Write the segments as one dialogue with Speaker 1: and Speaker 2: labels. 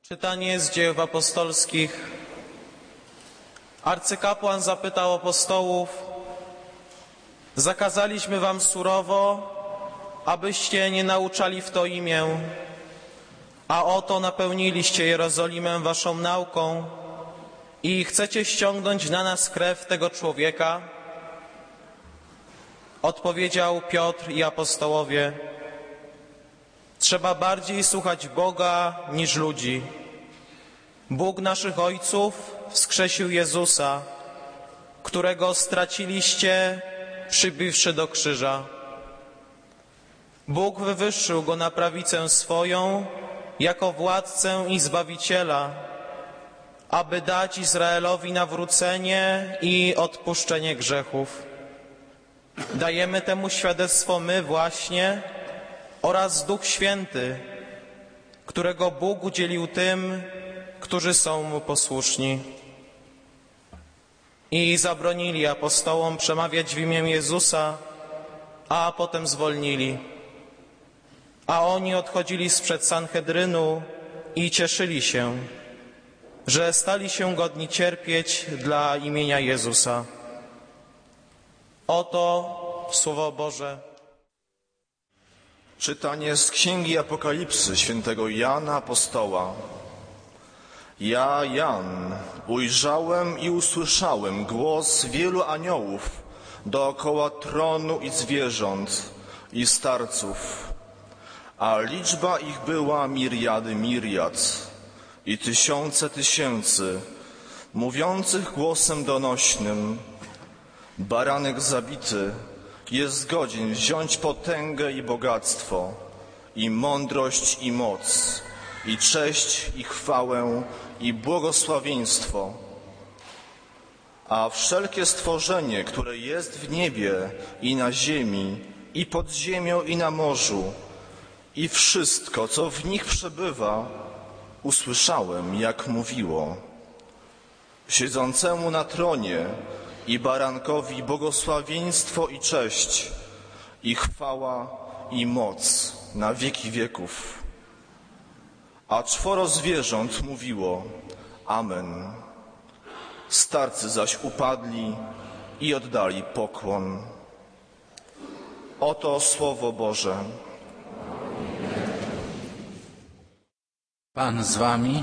Speaker 1: Czytanie z Dziejów Apostolskich. Arcykapłan zapytał apostołów: zakazaliśmy wam surowo, abyście nie nauczali w to imię, a oto napełniliście Jerozolimę waszą nauką i chcecie ściągnąć na nas krew tego człowieka? Odpowiedział Piotr i apostołowie: trzeba bardziej słuchać Boga niż ludzi. Bóg naszych ojców wskrzesił Jezusa, którego straciliście, przybiwszy do krzyża. Bóg wywyższył go na prawicę swoją jako władcę i Zbawiciela, aby dać Izraelowi nawrócenie i odpuszczenie grzechów. Dajemy temu świadectwo my właśnie oraz Duch Święty, którego Bóg udzielił tym, którzy są Mu posłuszni. I zabronili apostołom przemawiać w imię Jezusa, a potem zwolnili. A oni odchodzili sprzed Sanhedrynu i cieszyli się, że stali się godni cierpieć dla imienia Jezusa. Oto Słowo Boże.
Speaker 2: Czytanie z Księgi Apokalipsy świętego Jana Apostoła. Ja, Jan, ujrzałem i usłyszałem głos wielu aniołów dookoła tronu i zwierząt i starców, a liczba ich była miriady miriad i tysiące tysięcy, mówiących głosem donośnym: baranek zabity jest godzien wziąć potęgę i bogactwo, i mądrość i moc, i cześć i chwałę, i błogosławieństwo. A wszelkie stworzenie, które jest w niebie i na ziemi, i pod ziemią, i na morzu, i wszystko, co w nich przebywa, usłyszałem, jak mówiło: siedzącemu na tronie i barankowi błogosławieństwo i cześć, i chwała, i moc na wieki wieków. A 4 zwierząt mówiło: amen. Starcy zaś upadli i oddali pokłon. Oto Słowo Boże.
Speaker 3: Pan z wami.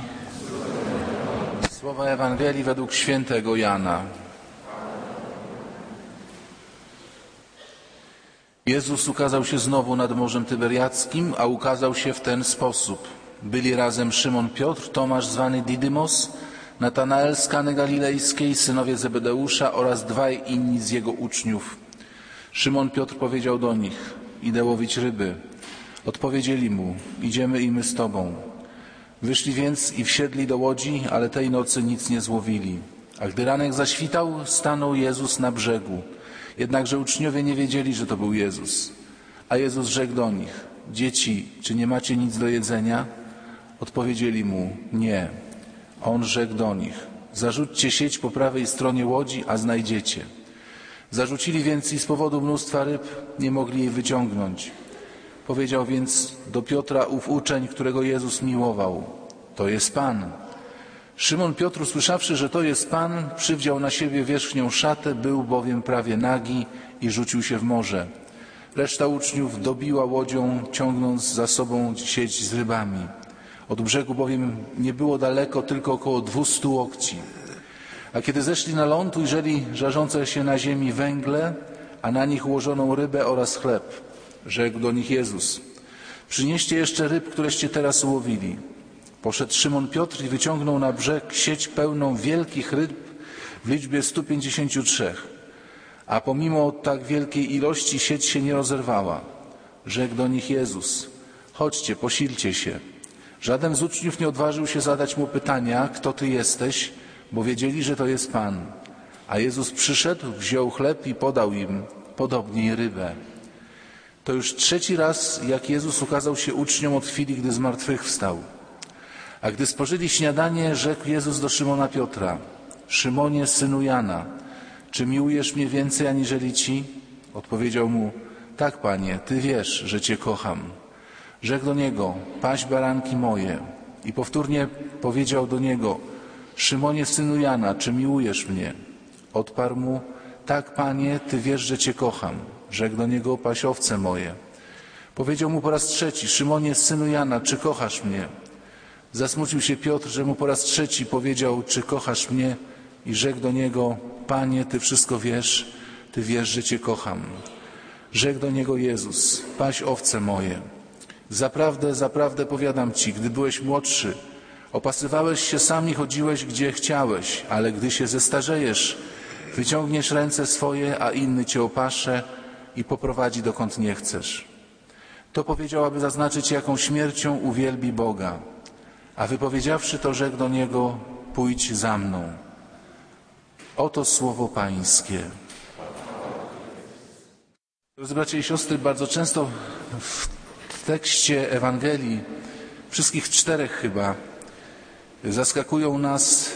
Speaker 3: Słowa Ewangelii według świętego Jana. Jezus ukazał się znowu nad Morzem Tyberiackim, a ukazał się w ten sposób. Byli razem Szymon Piotr, Tomasz zwany Didymos, Natanael z Kany Galilejskiej, synowie Zebedeusza oraz 2 inni z jego uczniów. Szymon Piotr powiedział do nich: idę łowić ryby. Odpowiedzieli mu: idziemy i my z tobą. Wyszli więc i wsiedli do łodzi, ale tej nocy nic nie złowili. A gdy ranek zaświtał, stanął Jezus na brzegu. Jednakże uczniowie nie wiedzieli, że to był Jezus. A Jezus rzekł do nich: dzieci, czy nie macie nic do jedzenia? Odpowiedzieli mu: nie. On rzekł do nich: zarzućcie sieć po prawej stronie łodzi, a znajdziecie. Zarzucili więc i z powodu mnóstwa ryb nie mogli jej wyciągnąć. Powiedział więc do Piotra ów uczeń, którego Jezus miłował: to jest Pan. Szymon Piotr, usłyszawszy, że to jest Pan, przywdział na siebie wierzchnią szatę, był bowiem prawie nagi, i rzucił się w morze. Reszta uczniów dobiła łodzią, ciągnąc za sobą sieć z rybami. Od brzegu bowiem nie było daleko, tylko około 200 łokci. A kiedy zeszli na ląd, ujrzeli żarzące się na ziemi węgle, a na nich ułożoną rybę oraz chleb. Rzekł do nich Jezus: przynieście jeszcze ryb, któreście teraz ułowili. Poszedł Szymon Piotr i wyciągnął na brzeg sieć pełną wielkich ryb w liczbie 153. A pomimo tak wielkiej ilości sieć się nie rozerwała. Rzekł do nich Jezus: chodźcie, posilcie się. Żaden z uczniów nie odważył się zadać mu pytania: kto ty jesteś? Bo wiedzieli, że to jest Pan. A Jezus przyszedł, wziął chleb i podał im, podobnie i rybę. To już 3. raz, jak Jezus ukazał się uczniom od chwili, gdy zmartwychwstał. A gdy spożyli śniadanie, rzekł Jezus do Szymona Piotra: Szymonie, synu Jana, czy miłujesz mnie więcej aniżeli ci? Odpowiedział mu: tak, Panie, Ty wiesz, że Cię kocham. Rzekł do niego: paś baranki moje. I powtórnie powiedział do niego: Szymonie, synu Jana, czy miłujesz mnie? Odparł mu: tak, Panie, Ty wiesz, że Cię kocham. Rzekł do niego: paś owce moje. Powiedział mu po raz trzeci: Szymonie, synu Jana, czy kochasz mnie? Zasmucił się Piotr, że mu po raz trzeci powiedział: czy kochasz mnie? I rzekł do niego: Panie, Ty wszystko wiesz, Ty wiesz, że Cię kocham. Rzekł do niego Jezus: paś owce moje. Zaprawdę, zaprawdę powiadam Ci, gdy byłeś młodszy, opasywałeś się sam i chodziłeś, gdzie chciałeś, ale gdy się zestarzejesz, wyciągniesz ręce swoje, a inny Cię opasze i poprowadzi dokąd nie chcesz. To powiedział, aby zaznaczyć, jaką śmiercią uwielbi Boga. A wypowiedziawszy to, rzekł do niego: pójdź za mną. Oto słowo Pańskie. Drodzy bracia i siostry, bardzo często w tekście Ewangelii, wszystkich 4 chyba, zaskakują nas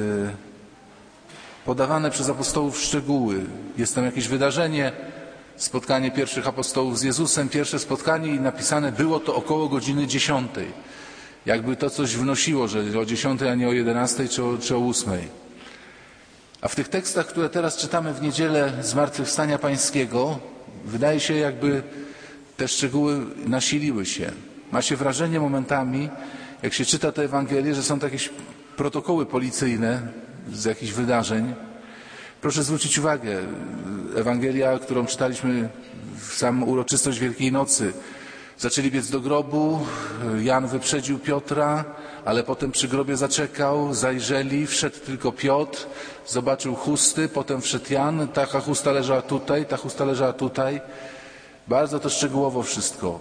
Speaker 3: podawane przez apostołów szczegóły. Jest tam jakieś wydarzenie, spotkanie pierwszych apostołów z Jezusem, pierwsze spotkanie i napisane było to około godziny 10. Jakby to coś wnosiło, że o 10, a nie o 11 czy o 8. A w tych tekstach, które teraz czytamy w niedzielę Zmartwychwstania Pańskiego, wydaje się, jakby te szczegóły nasiliły się. Ma się wrażenie momentami, jak się czyta te Ewangelie, że są to jakieś protokoły policyjne z jakichś wydarzeń. Proszę zwrócić uwagę, Ewangelia, którą czytaliśmy w samą uroczystość Wielkiej Nocy. Zaczęli biec do grobu, Jan wyprzedził Piotra, ale potem przy grobie zaczekał, zajrzeli, wszedł tylko Piotr, zobaczył chusty, potem wszedł Jan, taka chusta leżała tutaj, ta chusta leżała tutaj. Bardzo to szczegółowo wszystko.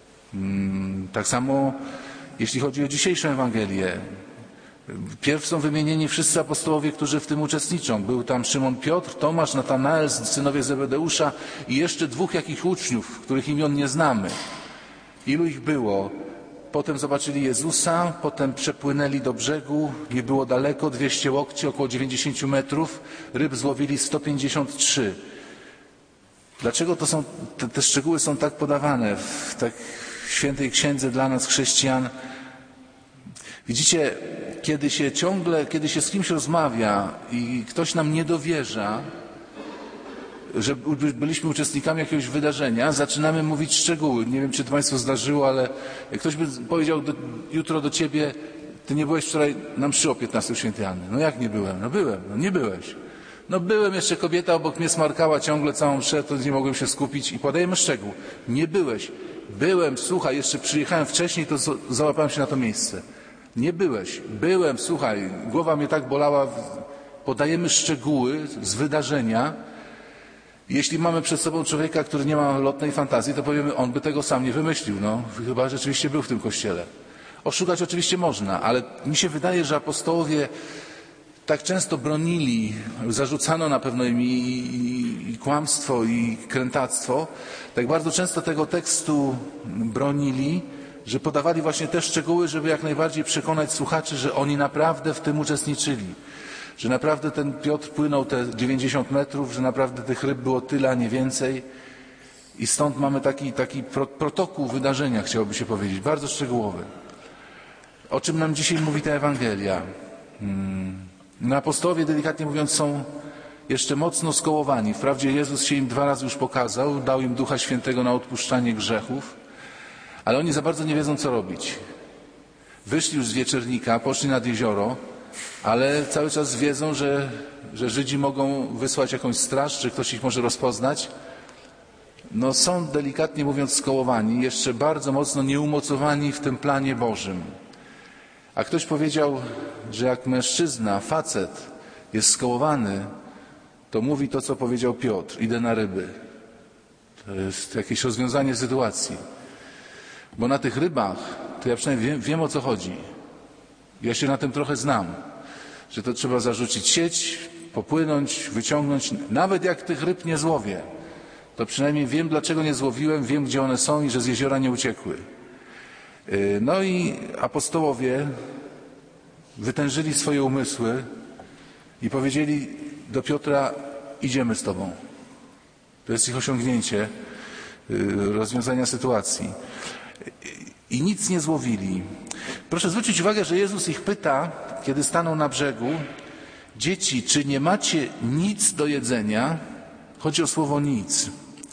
Speaker 3: Tak samo jeśli chodzi o dzisiejszą Ewangelię. Pierw są wymienieni wszyscy apostołowie, którzy w tym uczestniczą. Był tam Szymon Piotr, Tomasz, Natanael, synowie Zebedeusza i jeszcze 2 jakich uczniów, których imion nie znamy. Ilu ich było? Potem zobaczyli Jezusa, potem przepłynęli do brzegu, nie było daleko, 200 łokci, około 90 metrów, ryb złowili 153. Dlaczego te szczegóły są tak podawane w tak świętej księdze dla nas, chrześcijan? Widzicie, kiedy się z kimś rozmawia i ktoś nam nie dowierza, że byliśmy uczestnikami jakiegoś wydarzenia, zaczynamy mówić szczegóły. Nie wiem, czy to Państwu zdarzyło, ale jak ktoś by powiedział jutro do Ciebie: Ty nie byłeś wczoraj na mszy o 15 świętej Anny. No jak nie byłem? No byłem. No nie byłeś. No byłem, jeszcze kobieta obok mnie smarkała ciągle całą mszę, to nie mogłem się skupić i podajemy szczegół. Nie byłeś. Byłem, słuchaj, jeszcze przyjechałem wcześniej, to załapałem się na to miejsce. Nie byłeś. Byłem, słuchaj, głowa mnie tak bolała. Podajemy szczegóły z wydarzenia. Jeśli mamy przed sobą człowieka, który nie ma lotnej fantazji, to powiemy: on by tego sam nie wymyślił. No, chyba rzeczywiście był w tym kościele. Oszukać oczywiście można, ale mi się wydaje, że apostołowie tak często bronili, zarzucano na pewno im i kłamstwo, i krętactwo, tak bardzo często tego tekstu bronili, że podawali właśnie te szczegóły, żeby jak najbardziej przekonać słuchaczy, że oni naprawdę w tym uczestniczyli. Że naprawdę ten Piotr płynął te 90 metrów, że naprawdę tych ryb było tyle, a nie więcej. I stąd mamy taki protokół wydarzenia, chciałoby się powiedzieć, bardzo szczegółowy. O czym nam dzisiaj mówi ta Ewangelia? No, apostołowie, delikatnie mówiąc, są jeszcze mocno skołowani. Wprawdzie Jezus się im 2 razy już pokazał, dał im Ducha Świętego na odpuszczanie grzechów, ale oni za bardzo nie wiedzą, co robić. Wyszli już z wieczernika, poszli nad jezioro, ale cały czas wiedzą, że Żydzi mogą wysłać jakąś straż, czy ktoś ich może rozpoznać. No, są, delikatnie mówiąc, skołowani, jeszcze bardzo mocno nieumocowani w tym planie Bożym. A ktoś powiedział, że jak mężczyzna, facet jest skołowany, to mówi to, co powiedział Piotr: idę na ryby. To jest jakieś rozwiązanie sytuacji. Bo na tych rybach, to ja przynajmniej wiem, o co chodzi. Ja się na tym trochę znam. Że to trzeba zarzucić sieć, popłynąć, wyciągnąć. Nawet jak tych ryb nie złowię, to przynajmniej wiem, dlaczego nie złowiłem, wiem, gdzie one są i że z jeziora nie uciekły. No i apostołowie wytężyli swoje umysły i powiedzieli do Piotra: idziemy z Tobą. To jest ich osiągnięcie rozwiązania sytuacji. I nic nie złowili. Proszę zwrócić uwagę, że Jezus ich pyta, kiedy staną na brzegu: dzieci, czy nie macie nic do jedzenia? Chodzi o słowo nic.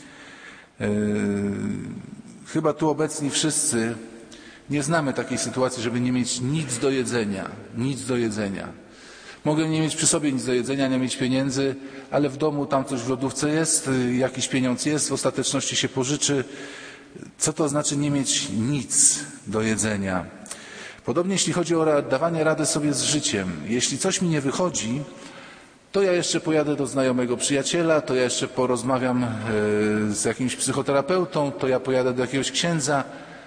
Speaker 3: Chyba tu obecni wszyscy nie znamy takiej sytuacji, żeby nie mieć nic do jedzenia. Nic do jedzenia. Mogę nie mieć przy sobie nic do jedzenia, nie mieć pieniędzy, ale w domu tam coś w lodówce jest, jakiś pieniądz jest, w ostateczności się pożyczy. Co to znaczy nie mieć nic do jedzenia? Podobnie jeśli chodzi o dawanie rady sobie z życiem. Jeśli coś mi nie wychodzi, to ja jeszcze pojadę do znajomego przyjaciela, to ja jeszcze porozmawiam z jakimś psychoterapeutą, to ja pojadę do jakiegoś księdza.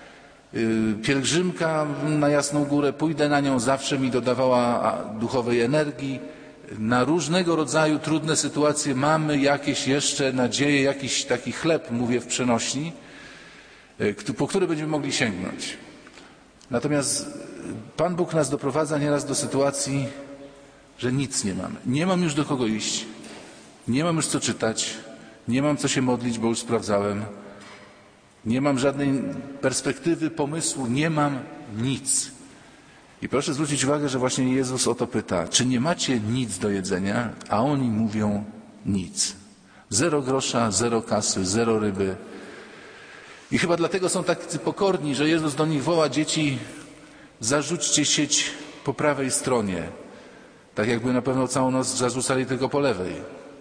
Speaker 3: Pielgrzymka na Jasną Górę, pójdę na nią, zawsze mi dodawała duchowej energii. Na różnego rodzaju trudne sytuacje mamy jakieś jeszcze nadzieje, jakiś taki chleb, mówię w przenośni, po który będziemy mogli sięgnąć. Natomiast Pan Bóg nas doprowadza nieraz do sytuacji, że nic nie mamy. Nie mam już do kogo iść, nie mam już co czytać, nie mam co się modlić, bo już sprawdzałem. Nie mam żadnej perspektywy, pomysłu, nie mam nic. I proszę zwrócić uwagę, że właśnie Jezus o to pyta: czy nie macie nic do jedzenia? A oni mówią nic. 0 grosza, 0 kasy, 0 ryby. I chyba dlatego są tacy pokorni, że Jezus do nich woła: dzieci, zarzućcie sieć po prawej stronie. Tak jakby na pewno całą noc zarzucali tylko po lewej.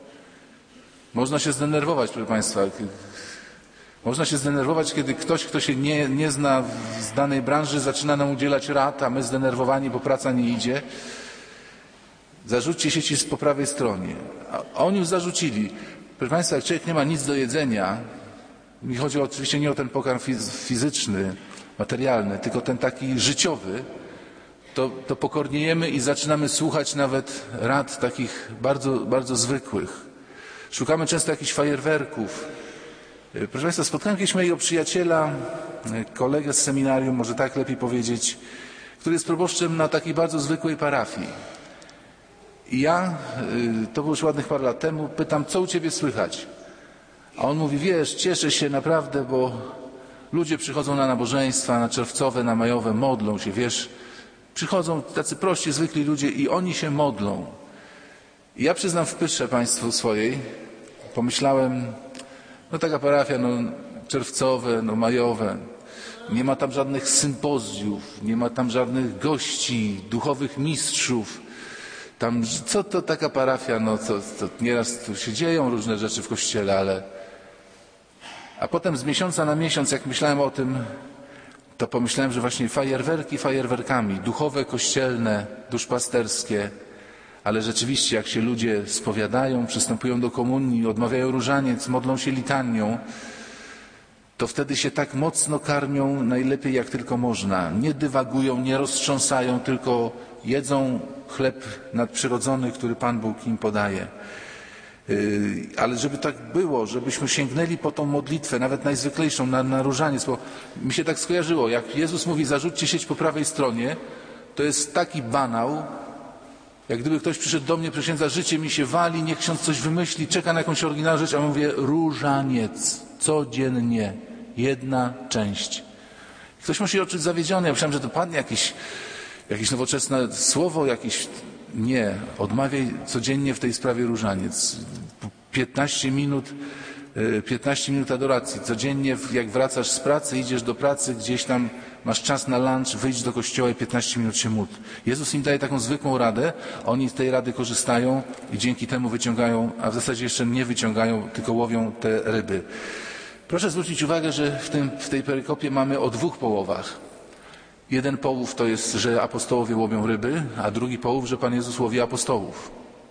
Speaker 3: Można się zdenerwować, proszę Państwa. Można się zdenerwować, kiedy ktoś, kto się nie zna z danej branży, zaczyna nam udzielać rad, a my zdenerwowani, bo praca nie idzie. Zarzućcie sieci po prawej stronie. A oni już zarzucili. Proszę Państwa, jak człowiek nie ma nic do jedzenia, mi chodzi oczywiście nie o ten pokarm fizyczny, materialny, tylko ten taki życiowy, to pokorniejemy i zaczynamy słuchać nawet rad takich bardzo, bardzo zwykłych. Szukamy często jakichś fajerwerków. Proszę Państwa, spotkałem kiedyś mojego przyjaciela, kolegę z seminarium, może tak lepiej powiedzieć, który jest proboszczem na takiej bardzo zwykłej parafii. I ja, to było już ładnych parę lat temu, pytam: co u Ciebie słychać? A on mówi: wiesz, cieszę się naprawdę, bo ludzie przychodzą na nabożeństwa, na czerwcowe, na majowe, modlą się, wiesz. Przychodzą tacy prości, zwykli ludzie i oni się modlą. I ja przyznam w pysze Państwu swojej, pomyślałem: no taka parafia, no czerwcowe, no majowe, nie ma tam żadnych sympozjów, nie ma tam żadnych gości, duchowych mistrzów. Tam, co to taka parafia, no to nieraz tu się dzieją różne rzeczy w kościele, ale... A potem z miesiąca na miesiąc, jak myślałem o tym, to pomyślałem, że właśnie fajerwerki fajerwerkami, duchowe, kościelne, duszpasterskie, ale rzeczywiście jak się ludzie spowiadają, przystępują do komunii, odmawiają różaniec, modlą się litanią, to wtedy się tak mocno karmią najlepiej jak tylko można. Nie dywagują, nie roztrząsają, tylko jedzą chleb nadprzyrodzony, który Pan Bóg im podaje. Ale żeby tak było, żebyśmy sięgnęli po tą modlitwę, nawet najzwyklejszą, na różaniec, bo mi się tak skojarzyło, jak Jezus mówi: zarzućcie sieć po prawej stronie, to jest taki banał, jak gdyby ktoś przyszedł do mnie, proszę księdza, życie mi się wali, niech ksiądz coś wymyśli, czeka na jakąś oryginalną rzecz, a ja mówię: różaniec, codziennie, 1 część. Ktoś musi odczuć zawiedziony, ja myślałem, że to padnie jakieś nowoczesne słowo, jakieś... Nie, odmawiaj codziennie w tej sprawie różaniec. 15 minut adoracji. Codziennie, jak wracasz z pracy, idziesz do pracy, gdzieś tam masz czas na lunch, wyjdź do kościoła i 15 minut się módl. Jezus im daje taką zwykłą radę, oni z tej rady korzystają i dzięki temu wyciągają, a w zasadzie jeszcze nie wyciągają, tylko łowią te ryby. Proszę zwrócić uwagę, że w tej perykopie mamy o 2 połowach. Jeden połów to jest, że apostołowie łowią ryby, a drugi połów, że Pan Jezus łowi apostołów.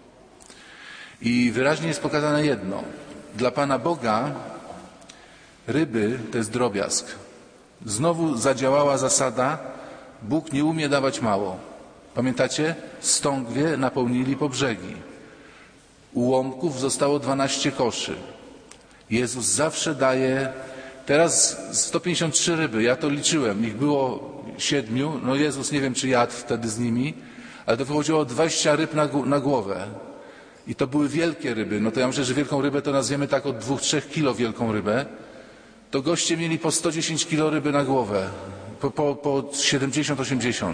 Speaker 3: I wyraźnie jest pokazane jedno. Dla Pana Boga ryby to jest drobiazg. Znowu zadziałała zasada: Bóg nie umie dawać mało. Pamiętacie? Stągwie napełnili po brzegi. Ułomków zostało 12 koszy. Jezus zawsze daje... Teraz 153 ryby, ja to liczyłem, ich było 7, no Jezus nie wiem czy jadł wtedy z nimi, ale to wychodziło 20 ryb na głowę. I to były wielkie ryby, no to ja myślę, że wielką rybę to nazwiemy tak od 2-3 kilo wielką rybę. To goście mieli po 110 kilo ryby na głowę. po 70-80.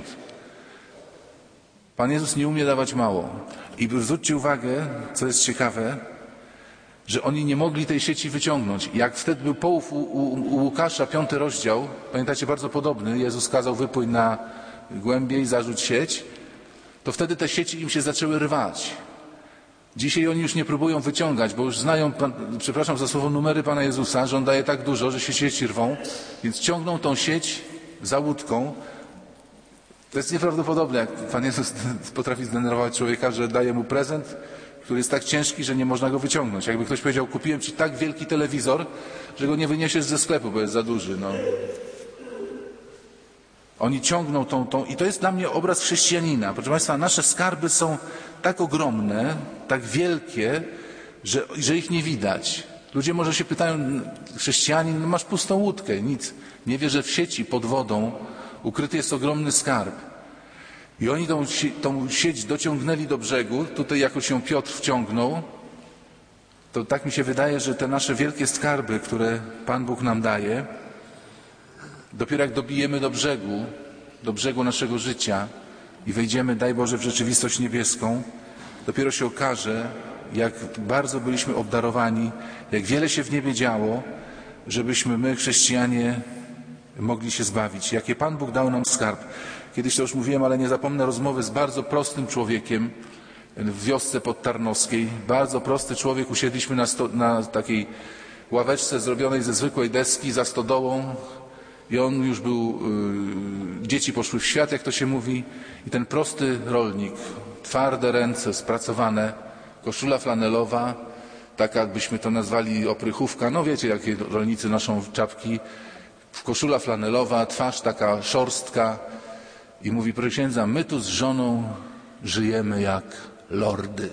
Speaker 3: Pan Jezus nie umie dawać mało. I zwróćcie uwagę, co jest ciekawe, że oni nie mogli tej sieci wyciągnąć. Jak wtedy był połów u Łukasza, 5 rozdział, pamiętacie, bardzo podobny, Jezus kazał wypłyń na głębiej, zarzuć sieć, to wtedy te sieci im się zaczęły rwać. Dzisiaj oni już nie próbują wyciągać, bo już znają, przepraszam za słowo, numery Pana Jezusa, że On daje tak dużo, że się sieci rwą, więc ciągną tą sieć za łódką. To jest nieprawdopodobne, jak Pan Jezus potrafi zdenerwować człowieka, że daje mu prezent, który jest tak ciężki, że nie można go wyciągnąć. Jakby ktoś powiedział, kupiłem Ci tak wielki telewizor, że go nie wyniesiesz ze sklepu, bo jest za duży. No. Oni ciągną tą... I to jest dla mnie obraz chrześcijanina. Proszę Państwa, nasze skarby są tak ogromne, tak wielkie, że ich nie widać. Ludzie może się pytają, chrześcijanin, no masz pustą łódkę, nic. Nie wie, że w sieci pod wodą ukryty jest ogromny skarb. I oni tą sieć dociągnęli do brzegu, tutaj jakoś ją Piotr wciągnął. To tak mi się wydaje, że te nasze wielkie skarby, które Pan Bóg nam daje, dopiero jak dobijemy do brzegu naszego życia i wejdziemy, daj Boże, w rzeczywistość niebieską, dopiero się okaże, jak bardzo byliśmy obdarowani, jak wiele się w niebie działo, żebyśmy my, chrześcijanie, mogli się zbawić. Jakie Pan Bóg dał nam skarb. Kiedyś to już mówiłem, ale nie zapomnę rozmowy z bardzo prostym człowiekiem w wiosce podtarnowskiej. Bardzo prosty człowiek, usiedliśmy na takiej ławeczce zrobionej ze zwykłej deski za stodołą i on już był, dzieci poszły w świat, jak to się mówi, i ten prosty rolnik, twarde ręce, spracowane, koszula flanelowa, taka jakbyśmy to nazwali oprychówka, no wiecie, jakie rolnicy noszą czapki, koszula flanelowa, twarz taka szorstka i mówi, proszę księdza, my tu z żoną żyjemy jak lordy.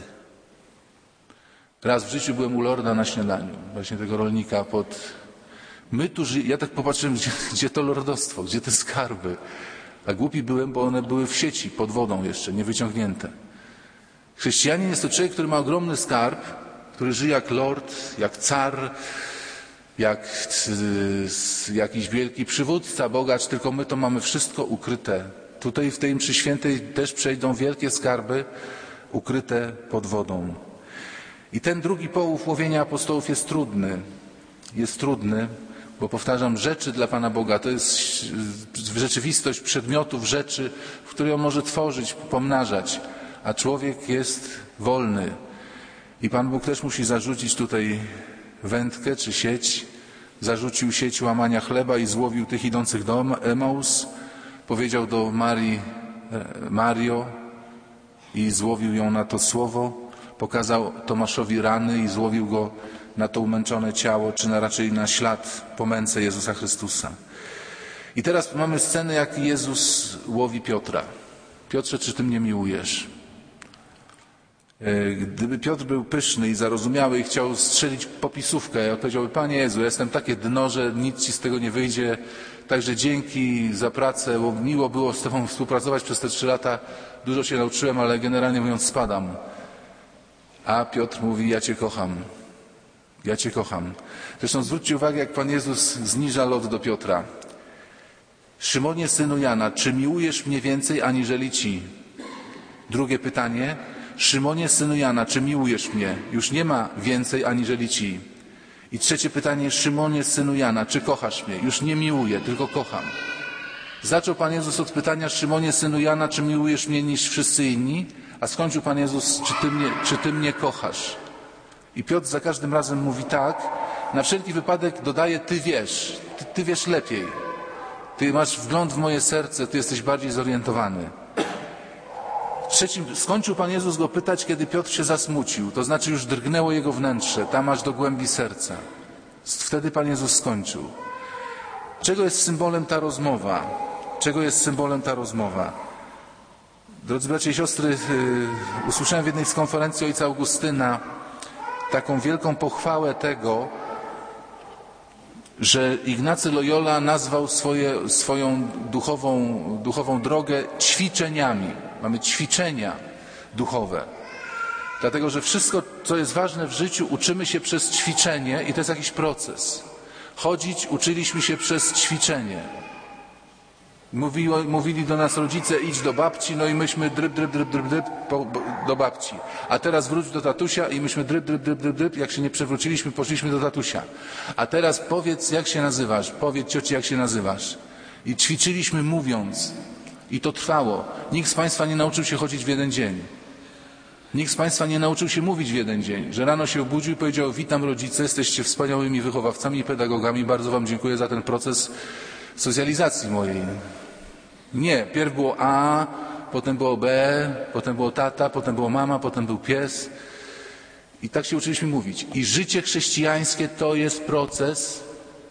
Speaker 3: Raz w życiu byłem u lorda na śniadaniu, właśnie tego rolnika My tu żyjemy, ja tak popatrzyłem, gdzie to lordostwo, gdzie te skarby. A głupi byłem, bo one były w sieci, pod wodą jeszcze, niewyciągnięte. Chrześcijanin jest to człowiek, który ma ogromny skarb, który żyje jak lord, jak car, jak jakiś wielki przywódca, bogacz, tylko my to mamy wszystko ukryte. Tutaj w tej mszy świętej też przejdą wielkie skarby ukryte pod wodą. I ten drugi połów łowienia apostołów jest trudny. Jest trudny, bo powtarzam, rzeczy dla Pana Boga to jest rzeczywistość przedmiotów, rzeczy, w której On może tworzyć, pomnażać, a człowiek jest wolny. I Pan Bóg też musi zarzucić tutaj wędkę czy sieć. Zarzucił sieć łamania chleba i złowił tych idących do Emaus. Powiedział do Marii, Mario, i złowił ją na to słowo. Pokazał Tomaszowi rany i złowił go na to umęczone ciało, czy raczej na ślad po męce Jezusa Chrystusa. I teraz mamy scenę, jak Jezus łowi Piotra. Piotrze, czy Ty mnie miłujesz? Gdyby Piotr był pyszny i zarozumiały i chciał strzelić popisówkę, ja powiedziałby, Panie Jezu, ja jestem takie dno, że nic Ci z tego nie wyjdzie, także dzięki za pracę, bo miło było z Tobą współpracować przez te 3 lata, dużo się nauczyłem, ale generalnie mówiąc spadam. A Piotr mówi, ja Cię kocham. Ja Cię kocham. Zresztą zwróćcie uwagę, jak Pan Jezus zniża lot do Piotra. Szymonie, synu Jana, czy miłujesz mnie więcej aniżeli ci? Drugie pytanie. Szymonie, synu Jana, czy miłujesz mnie? Już nie ma więcej aniżeli ci. I trzecie pytanie. Szymonie, synu Jana, czy kochasz mnie? Już nie miłuję, tylko kocham. Zaczął Pan Jezus od pytania, Szymonie, synu Jana, czy miłujesz mnie niż wszyscy inni? A skończył Pan Jezus, czy Ty mnie kochasz? I Piotr za każdym razem mówi tak, na wszelki wypadek dodaje, Ty wiesz, ty wiesz lepiej. Ty masz wgląd w moje serce, Ty jesteś bardziej zorientowany. Trzecim, skończył Pan Jezus go pytać, kiedy Piotr się zasmucił, to znaczy już drgnęło jego wnętrze, tam aż do głębi serca. Wtedy Pan Jezus skończył. Czego jest symbolem ta rozmowa? Czego jest symbolem ta rozmowa? Drodzy bracia i siostry, usłyszałem w jednej z konferencji ojca Augustyna taką wielką pochwałę tego, że Ignacy Loyola nazwał swoją duchową drogę ćwiczeniami. Mamy ćwiczenia duchowe. Dlatego, że wszystko, co jest ważne w życiu, uczymy się przez ćwiczenie i to jest jakiś proces. Chodzić uczyliśmy się przez ćwiczenie. Mówili do nas rodzice, idź do babci, no i myśmy dryp do babci. A teraz wróć do tatusia i myśmy dryp, jak się nie przewróciliśmy, poszliśmy do tatusia. A teraz powiedz, jak się nazywasz, powiedz cioci, jak się nazywasz. I ćwiczyliśmy mówiąc. I to trwało. Nikt z Państwa nie nauczył się chodzić w jeden dzień. Nikt z Państwa nie nauczył się mówić w jeden dzień. Że rano się obudził i powiedział, witam rodzice, jesteście wspaniałymi wychowawcami i pedagogami, bardzo Wam dziękuję za ten proces socjalizacji mojej. Nie, pierw było A, potem było B, potem było tata, potem było mama, potem był pies. I tak się uczyliśmy mówić. I życie chrześcijańskie to jest proces,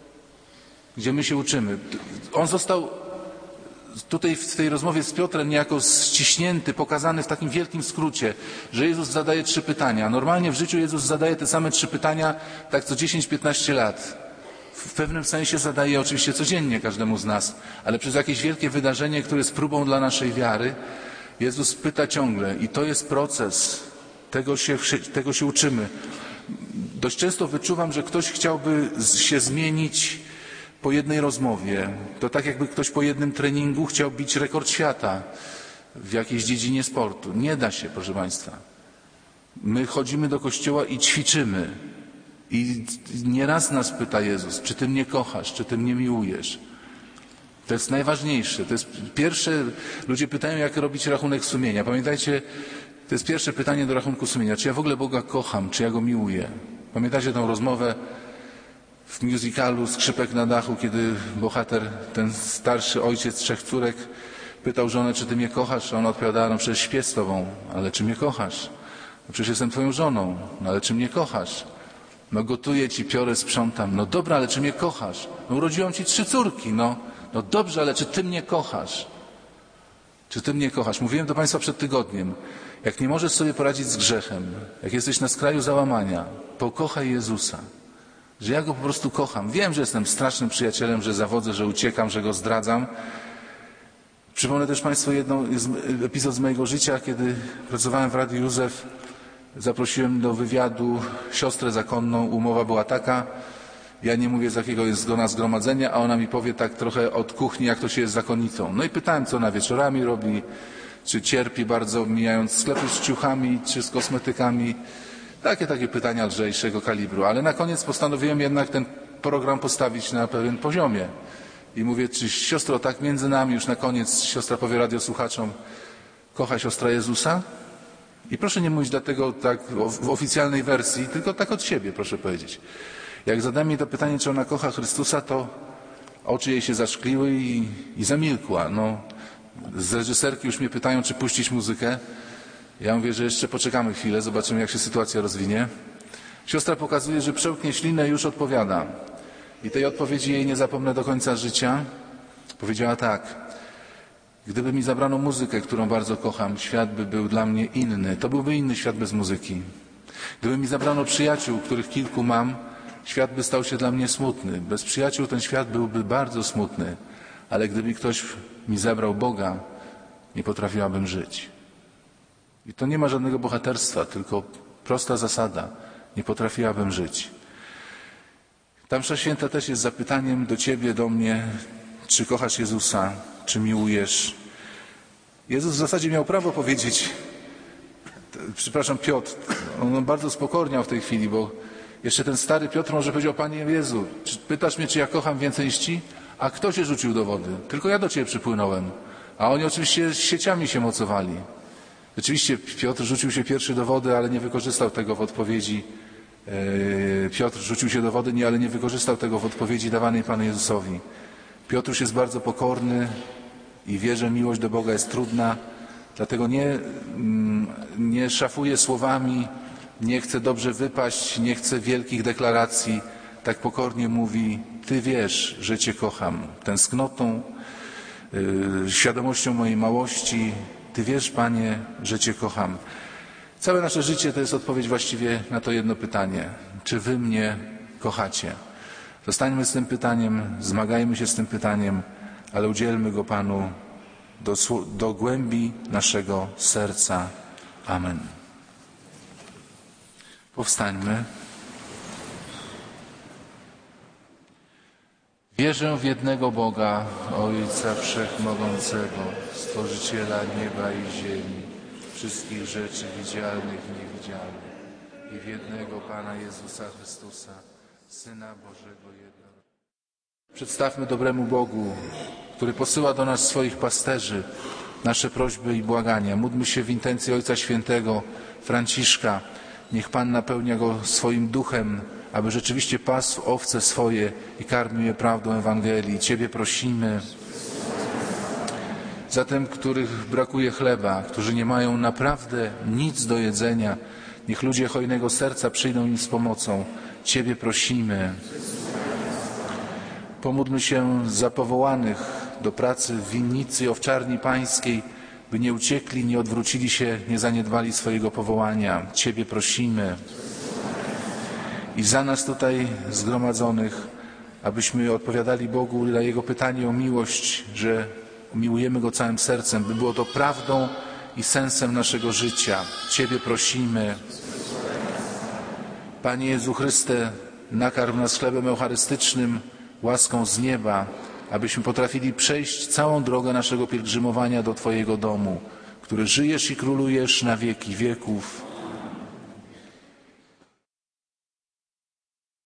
Speaker 3: gdzie my się uczymy. On został tutaj w tej rozmowie z Piotrem niejako ściśnięty, pokazany w takim wielkim skrócie, że Jezus zadaje 3 pytania. Normalnie w życiu Jezus zadaje te same 3 pytania tak co 10-15 lat. W pewnym sensie zadaje oczywiście codziennie każdemu z nas, ale przez jakieś wielkie wydarzenie, które jest próbą dla naszej wiary, Jezus pyta ciągle i to jest proces, tego się uczymy. Dość często wyczuwam, że ktoś chciałby się zmienić po jednej rozmowie. To tak jakby ktoś po jednym treningu chciał bić rekord świata w jakiejś dziedzinie sportu. Nie da się, proszę Państwa. My chodzimy do kościoła i ćwiczymy. I nieraz nas pyta Jezus, czy Ty mnie kochasz, czy Ty mnie miłujesz. To jest najważniejsze. To jest pierwsze, ludzie pytają, jak robić rachunek sumienia. Pamiętajcie, to jest pierwsze pytanie do rachunku sumienia. Czy ja w ogóle Boga kocham, czy ja Go miłuję? Pamiętacie tą rozmowę w musicalu Skrzypek na dachu, kiedy bohater, ten starszy ojciec 3 córek, pytał żonę, czy Ty mnie kochasz? A ona odpowiadała, no przecież śpię z Tobą, ale czy mnie kochasz? No przecież jestem Twoją żoną, no ale czy mnie kochasz? No gotuję Ci, piorę, sprzątam. No dobra, ale czy mnie kochasz? No urodziłam Ci 3 córki, no dobrze, ale czy Ty mnie kochasz? Czy Ty mnie kochasz? Mówiłem do Państwa przed tygodniem, jak nie możesz sobie poradzić z grzechem, jak jesteś na skraju załamania, pokochaj Jezusa. Że ja Go po prostu kocham. Wiem, że jestem strasznym przyjacielem, że zawodzę, że uciekam, że Go zdradzam. Przypomnę też Państwu epizod z mojego życia, kiedy pracowałem w Radiu Józef. Zaprosiłem do wywiadu siostrę zakonną. Umowa była taka, ja nie mówię, z jakiego jest ona zgromadzenia, a ona mi powie tak trochę od kuchni, jak to się jest zakonnicą. No i pytałem, co ona wieczorami robi, czy cierpi bardzo, mijając sklepy z ciuchami, czy z kosmetykami. Takie pytania lżejszego kalibru. Ale na koniec postanowiłem jednak ten program postawić na pewien poziomie. I mówię, czy siostro, tak między nami, już na koniec siostra powie radiosłuchaczom, kocha siostra Jezusa? I proszę nie mówić dlatego tak w oficjalnej wersji, tylko tak od siebie, proszę powiedzieć. Jak zadałem jej to pytanie, czy ona kocha Chrystusa, to oczy jej się zaszkliły i zamilkła. No, z reżyserki już mnie pytają, czy puścić muzykę. Ja mówię, że jeszcze poczekamy chwilę, zobaczymy, jak się sytuacja rozwinie. Siostra pokazuje, że przełknie ślinę i już odpowiada. I tej odpowiedzi jej nie zapomnę do końca życia. Powiedziała tak. Gdyby mi zabrano muzykę, którą bardzo kocham, świat by był dla mnie inny. To byłby inny świat bez muzyki. Gdyby mi zabrano przyjaciół, których kilku mam, świat by stał się dla mnie smutny. Bez przyjaciół ten świat byłby bardzo smutny. Ale gdyby ktoś mi zabrał Boga, nie potrafiłabym żyć. I to nie ma żadnego bohaterstwa, tylko prosta zasada. Nie potrafiłabym żyć. Ta msza święta też jest zapytaniem do Ciebie, do mnie, czy kochasz Jezusa, czy miłujesz. Jezus w zasadzie miał prawo powiedzieć, przepraszam, Piotr, on bardzo spokorniał w tej chwili, bo jeszcze ten stary Piotr może powiedział, Panie Jezu, czy pytasz mnie, czy ja kocham więcej niż Ci? A kto się rzucił do wody? Tylko ja do Ciebie przypłynąłem. A oni oczywiście z sieciami się mocowali. Rzeczywiście Piotr rzucił się pierwszy do wody, ale nie wykorzystał tego w odpowiedzi. Piotr rzucił się do wody, ale nie wykorzystał tego w odpowiedzi dawanej Panu Jezusowi. Piotr już jest bardzo pokorny i wie, że miłość do Boga jest trudna, dlatego nie szafuje słowami, nie chce dobrze wypaść, nie chce wielkich deklaracji. Tak pokornie mówi, Ty wiesz, że Cię kocham. Tęsknotą, świadomością mojej małości, Ty wiesz, Panie, że Cię kocham. Całe nasze życie to jest odpowiedź właściwie na to jedno pytanie. Czy Wy mnie kochacie? Zostańmy z tym pytaniem, zmagajmy się z tym pytaniem, ale udzielmy go Panu do głębi naszego serca. Amen. Powstańmy. Wierzę w jednego Boga, Ojca Wszechmogącego, Stworzyciela nieba i ziemi, wszystkich rzeczy widzialnych i niewidzialnych, i w jednego Pana Jezusa Chrystusa, Syna Bożego jednego. Przedstawmy dobremu Bogu, który posyła do nas swoich pasterzy, nasze prośby i błagania. Módlmy się w intencji Ojca Świętego Franciszka. Niech Pan napełnia go swoim duchem, aby rzeczywiście pasł owce swoje i karmił je prawdą Ewangelii. Ciebie prosimy. Za tym, których brakuje chleba, którzy nie mają naprawdę nic do jedzenia, niech ludzie hojnego serca przyjdą im z pomocą. Ciebie prosimy. Pomódlmy się za powołanych do pracy w winnicy i owczarni pańskiej, by nie uciekli, nie odwrócili się, nie zaniedbali swojego powołania. Ciebie prosimy. I za nas tutaj zgromadzonych, abyśmy odpowiadali Bogu na Jego pytanie o miłość, że miłujemy Go całym sercem, by było to prawdą i sensem naszego życia. Ciebie prosimy. Panie Jezu Chryste, nakarm nas chlebem eucharystycznym, łaską z nieba, abyśmy potrafili przejść całą drogę naszego pielgrzymowania do Twojego domu, który żyjesz i królujesz na wieki wieków.